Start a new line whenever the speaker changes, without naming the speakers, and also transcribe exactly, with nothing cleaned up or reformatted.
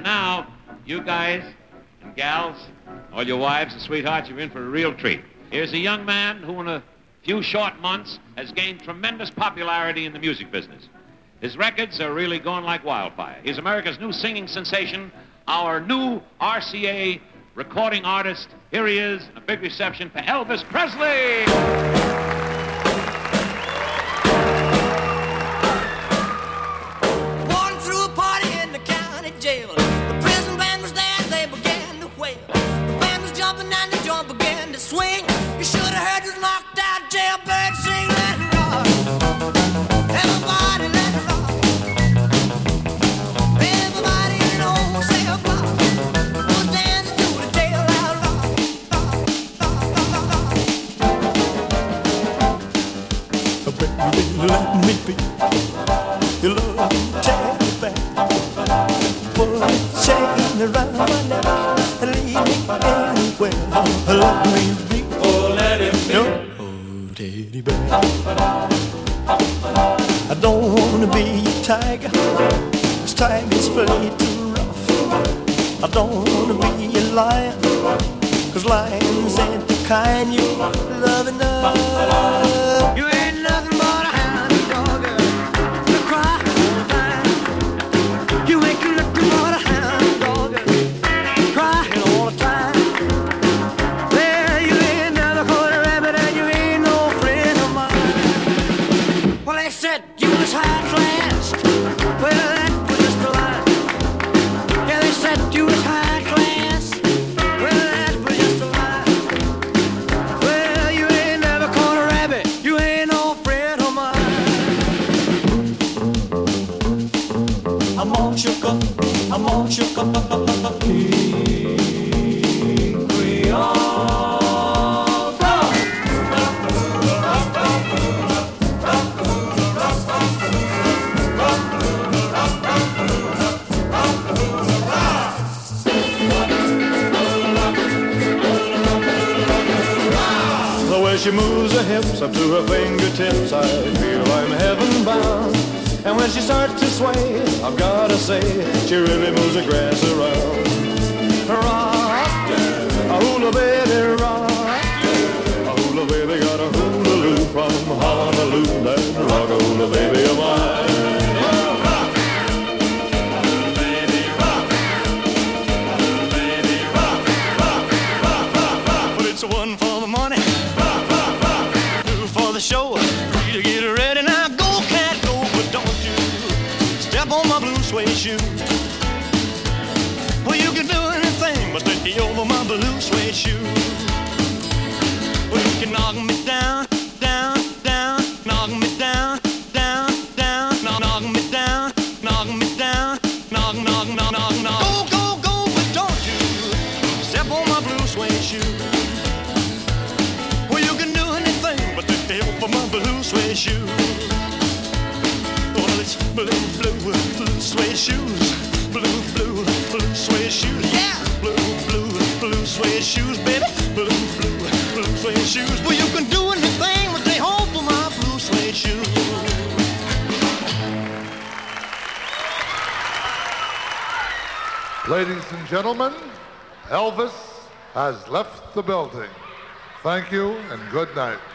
now, you guys and gals, all your wives and sweethearts, you're in for a real treat. Here's a young man who in a few short months has gained tremendous popularity in the music business. His records are really going like wildfire. He's America's new singing sensation, our new R C A recording artist. Here he is, a big reception for Elvis Presley.
Walking through a party in the county jail. The prison band was there, they began to wail. The band was jumping and the joint began to swing. You should have heard this knocked out jailbird sing. Let it rock. Everybody let it rock. Everybody in the whole cell block was dancing to the jail out rock. Baby, let me be your love teddy bear. Put a chain around my neck and leave me anywhere. Let me be,
Oh, let him be.
your teddy bear. I don't wanna be a tiger, 'cause tigers play too rough. I don't wanna be a lion, 'cause lions ain't the kind you love enough. You ain't nothing but a hound dog, you cry all the time. You ain't nothing but a hound dog, crying all the time. Well, you ain't never caught a rabbit and you ain't no friend of mine. Well, they said you was high class. Well, that was just a lie. Yeah, they said you was high class. Well, that was just a lie. Well, you ain't never caught a rabbit. You ain't no friend of mine. I'm all shook up. I'm all shook up.
The way she moves her hips up to her fingertips, I feel I'm heaven bound. And when she starts to sway, I've gotta say, she really moves the grass around. Rock, a hula baby, rock. A hula baby got a hula loop from Honolulu. That rock a hula baby of mine. But it's one for the money, two for the show. Three to get ready. Now go, cat, go, but don't you step on my blue suede shoe. Well, you can do anything but stay over my blue suede shoe. Well, you can knock me down, down, down, knock me down, down, down, knock, knock me down, knock me down, knock, knock, knock, knock, knock. Go, go, go, but don't you step on my blue suede shoe. Well, you can do anything but stay over my blue suede shoe. Well, it's blue, blue, blue suede shoes. Blue, blue, blue suede shoes. Yeah! Blue, blue, blue suede shoes, baby. Blue, blue, blue suede shoes. Well, you can do anything but stay home for my blue suede shoes.
Ladies and gentlemen, Elvis has left the building. Thank you and good night.